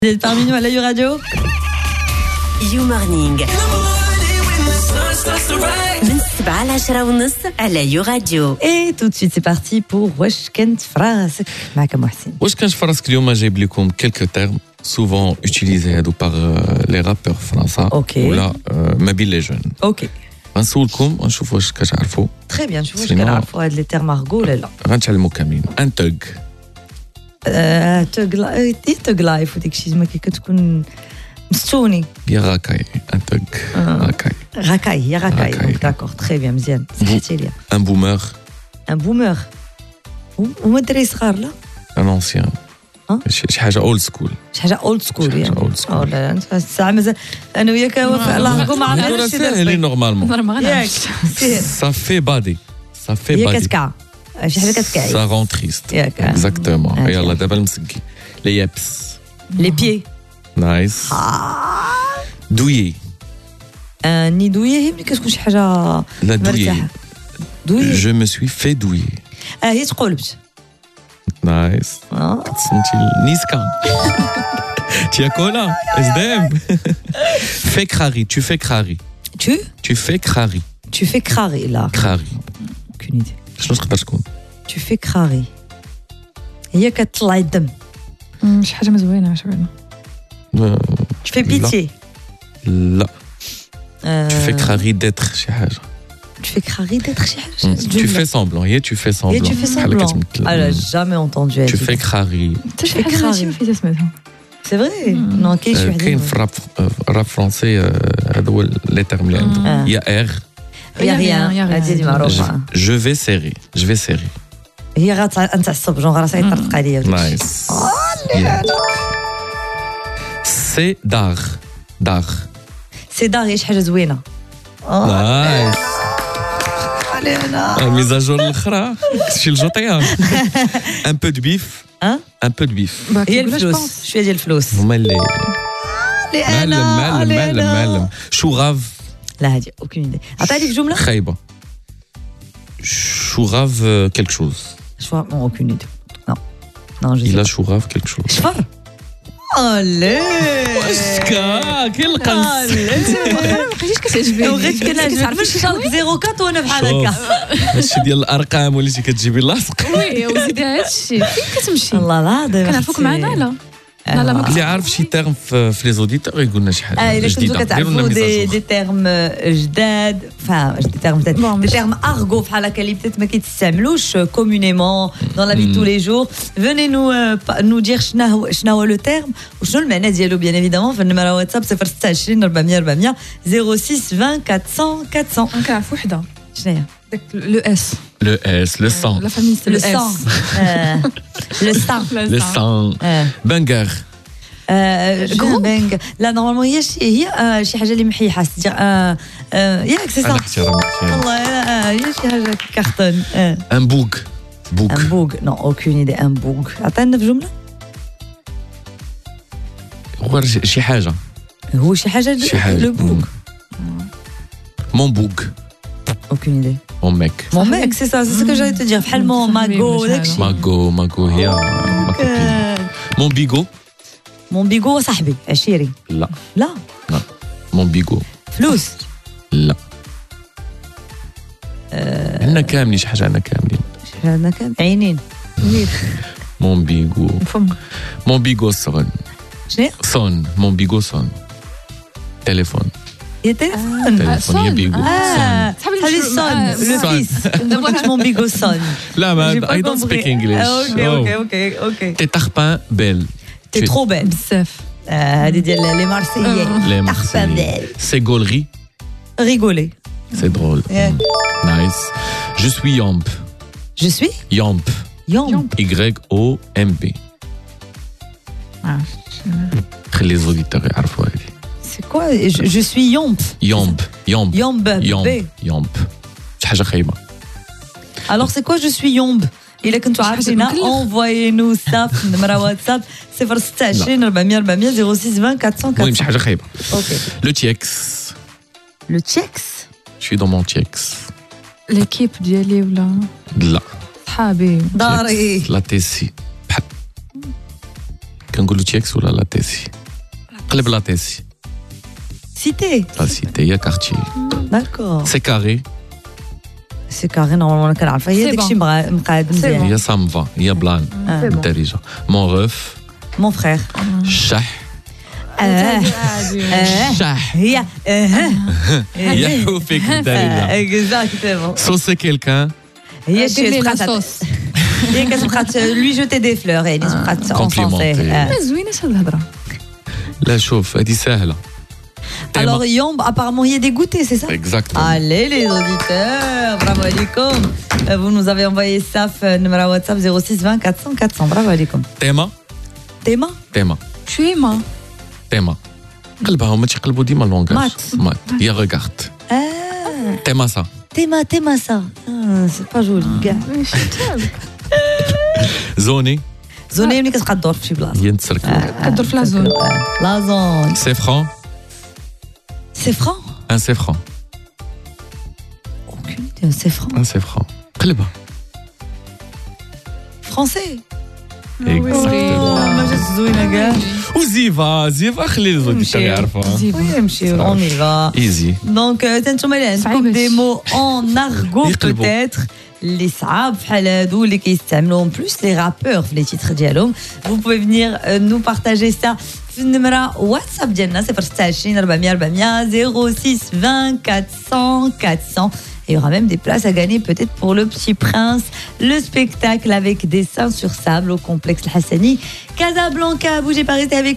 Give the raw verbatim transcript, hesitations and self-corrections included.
Vous êtes parmi nous à l'A I Radio. You Morning من سبعة لعشرة ونص على يو راديو. Et tout de suite c'est parti pour واش كانت فراسك معك محسن. واش كانت فراسك اليوم جايب لكم quelques termes souvent utilisés هادو par les rappeurs français okay. ولا ما بين les jeunes. اوكي. غنسولكم ونشوفوا واش كتعرفوا. Très bien, نشوفوا واش كنعرفوا هاد لي تيرم ارغو ولا لا. غنتعلموا كاملين. ان توغ. اه توغ اي توغ لايف وديك الشيء زعما كي كتكون مستوني. يا غاكاي ان توغ. غاكاي. غاكاي يا غاكاي. دونك داكور تري بيان مزيان. صحيتي ليا. ان بومر. ان بومر. هما الدراري صغار لا؟ ان انسيان. شي حاجه اولد سكول. شي حاجه اولد سكول يعني. اولد سكول. او لا انت الساعه مازال انا وياك الله ما عرفتش شي ساهلين نورمالمون. ياك سا في بادي. سا في هي بادي. كتكع شي حاجه كتكعي. سا رون تريست. ياك اكزاكتومون. يلا دابا المسكي. لي يابس. لي بيي. نايس. دويي. آه ني دويي هي ملي كتكون شي حاجه لا دويي. دويي. جو مي سوي في دويي. اه هي تقولبت. نايس. اه كتسنتي نيسكا. تيا كولا اس دي ام. في كراري. tu fais كراري. tu tu fais كراري. tu fais كراري لا. كراري. aucune idée. شنو تقدر تكون؟ tu fais كراري هي كتطلع الدم. شي حاجه مزوينه شويه. tu fais pitié. لا. tu fais كراري d'être شي حاجه. tu fais كراري d'être شي حاجه. tu fais semblant. هي tu fais semblant. هي tu fais semblant. انا jamais entendu. tu fais كراري. حتى شي حاجه ماشي في سميتها. C'est vrai. Non, كاين شي وحده. كاين في الراب الراب فرونسي هذا هو لي تيرم اللي عندهم. يا اير. يا ريان هذه اللي معروفه. جو في سيري. جو في سيري. هي غتعصب جون راسها يطرطق عليا. نايس. سي دار. دار. سي دار هي شي حاجه زوينه. نايس. علينا. ميزاجور الاخرى شي الجوطيه. ان بو دو بيف. ان بو دو بيف. هي الفلوس. شويه ديال الفلوس. هما اللي معلم معلم معلم معلم. شو غاف. لا هذه اوكين ايدي. عطيني في جمله خايبه. شو غاف كيلك شوز. شو اوكين ايدي. نو نو جو. الا شو غاف كيلك شوز. شفر. الي واشكا كاين القنص. ما بقيتيش كتعجبني. بغيت كنعجبك باش شارك صفر أربعة وانا بحال هكا. هادشي ديال الارقام وليتي كتجيبي اللاصق. وي وزيد هادشي فين كتمشي. الله العظيم كنعرفوك معنا لا. لا لا ما اللي عارف شي تيرم في لي زوديتور يقول لنا شي حاجه اه الا جديده. كنتو كتعرفوا دي دي تيرم جداد فا دي تيرم جداد دي تيرم ارغو بحال هكا اللي بتات ما كيتستعملوش كومونيمون دون لا في تو لي جور. فوني نو نو دير شنو هو شنو هو لو تيرم وشنو المعنى ديالو بيان ايفيدامون في النمره واتساب صفر ستة عشرين أربعمية أربعمية صفر ستة عشرين أربعمية أربعمية. كنعرف وحده. شنو هي؟ داك لو اس. لو اس لو سان. لا فامي لو سان. لو سان. لو سان. بانغار. جروب بانغ. لا نورمالمون هي شي هي شي حاجه اللي محيحه ستير ياك سي سا. والله هي شي حاجه كارتون. ان بوغ. بوغ. ان بوغ. نو اوكين ايدي. ان بوغ. عطينا في جمله. هو شي حاجه. هو شي حاجه. شي حاجه. لو بوغ. مون بوغ. اوكين ايدي. مون ميك. مون ميك سي سا سي سو كو جاي تدير بحال مون ماغو داكشي. ماغو ماغو هي ما كوبين. مون بيغو. مون بيغو صاحبي عشيري. لا. لا. لا. مون بيغو. فلوس. لا. عندنا كاملين شي حاجه. عندنا كاملين. عندنا كامل عينين. مون بيغو. فم. مون بيغو سون. شنو؟ سون. مون بيغو سون. تليفون. يا تليفون. تليفون يا بيغو. اه صاحبي سون لو فيس. دابا مون بيغو سون. لا ما اي دونت سبيك انجلش. اوكي اوكي اوكي اوكي. تي تاربان بيل. تي ترو بيل. بزاف. هذه ديال لي مارسيي. لي مارسيي. سي غولري. ريغولي. سي درول. نايس. جو سوي يامب. جو سوي يامب. يامب. Y O M B. خلي زوديتور يعرفوا هذه. سي كوا جو سوي يامب. يامب. يامب. يامب. يامب. يامب. شي حاجه خايبه. الوغ سي كوا جو سوي يامب. إلا كنتو عارفينها انفوي نو سا في النمره واتساب صفر ستة عشرين أربعمية أربعمية صفر ستة عشرين أربعمية أربعمية. المهم شي حاجه خايبه. اوكي. لو تيكس. لو تيكس. شي دون مون تيكس. ليكيب ديالي ولا لا صحابي داري لا تيسي بحال كنقولوا تيكس ولا لا تيسي قلب لا تيسي Cité. لا سيتي هي كارتي D'accord. سي كاري سي كاري نورمالمون كنعرفها هي C'est داكشي bon. مقاد مزيان. هي سامفا هي بلان Ah. بالدارجه مون رف Mon frère. الشح آه. آه. الشح هي اه يحو فيك بالدارجه اكزاكتومون سوسي كيلكان هي دير لي لا شي صوص هي كتبقى lui jeter des fleurs يعني تبقى en Complimenter. français. ما زويناش هاد الهضره لا شوف هذه سهله Alors Yomb apparemment il y a des goûters c'est ça? Exactement. Allez les auditeurs, bravo alaikum. Euh, Vous nous avez envoyé ça euh, numéro WhatsApp zéro six vingt quatre cents quatre cents. Bravo alaikum. تيما Théma? تيما شويما تيما قلبها هما تيقلبوا ديما اللونغاج مات. مات هي ريغارد Ah, تيما سا Théma, Théma ça. Ah, c'est pas joli gars. زوني زوني ملي كتبقى تدور في شي بلاصه. هي نتسركلو كدور في لا زون لا زون. سيفران C'est franc? ان سيفران Aucune idée, c'est franc. ان سيفران قلبها Français. Exactement. ما جات زوينه كاع. وزيفا زيفا خلي لي يعرفوها نمشيو on y va. ايزي دونك انتم اللي عندكم دي مو اون ارغو يقلبوا. بوتيتر اللي صعاب بحال هادو اللي كيستعملوهم بلوس لي رابور في لي تيتر ديالهم. Vous pouvez venir euh, nous partager ça في النمره واتساب ديالنا صفر ستة عشرين أربعمية أربعمية zéro six vingt quatre cents quatre cents. Et il y aura même des places à gagner peut-être pour Le Petit Prince, le spectacle avec dessin sur sable au complexe El Hassani. Casablanca, bougez pas, restez avec